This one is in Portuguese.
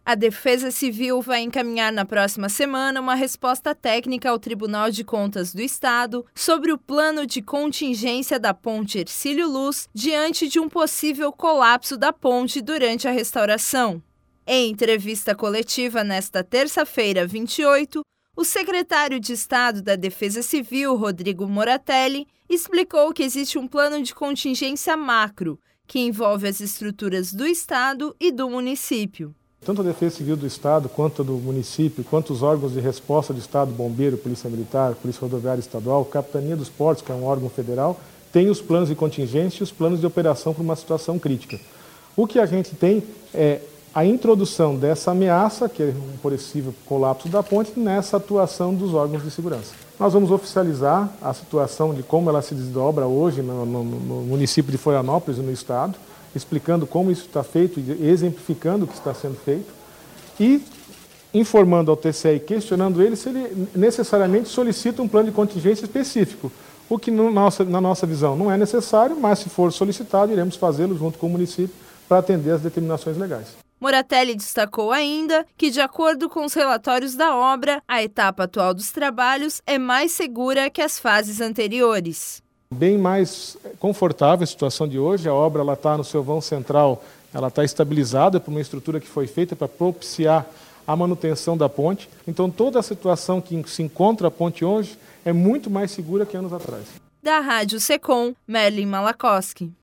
A Defesa Civil vai encaminhar na próxima semana uma resposta técnica ao Tribunal de Contas do Estado sobre o plano de contingência da ponte Hercílio Luz diante de um possível colapso da ponte durante a restauração. Em entrevista coletiva nesta terça-feira, 28, o secretário de Estado da Defesa Civil, Rodrigo Moratelli, explicou que existe um plano de contingência macro, que envolve as estruturas do Estado e do município. Tanto a Defesa Civil do Estado, quanto a do município, quanto os órgãos de resposta do Estado, Bombeiro, Polícia Militar, Polícia Rodoviária Estadual, Capitania dos Portos, que é um órgão federal, tem os planos de contingência e os planos de operação para uma situação crítica. O que a gente tem é a introdução dessa ameaça, que é um possível colapso da ponte, nessa atuação dos órgãos de segurança. Nós vamos oficializar a situação de como ela se desdobra hoje no município de Florianópolis e no Estado, explicando como isso está feito e exemplificando o que está sendo feito, e informando ao TCE e questionando ele se ele necessariamente solicita um plano de contingência específico, o que na nossa visão não é necessário, mas se for solicitado, iremos fazê-lo junto com o município para atender às determinações legais. Moratelli destacou ainda que, de acordo com os relatórios da obra, a etapa atual dos trabalhos é mais segura que as fases anteriores. Bem mais confortável a situação de hoje, a obra está no seu vão central, ela está estabilizada por uma estrutura que foi feita para propiciar a manutenção da ponte. Então toda a situação que se encontra a ponte hoje é muito mais segura que anos atrás. Da Rádio Secom, Merlin Malakoski.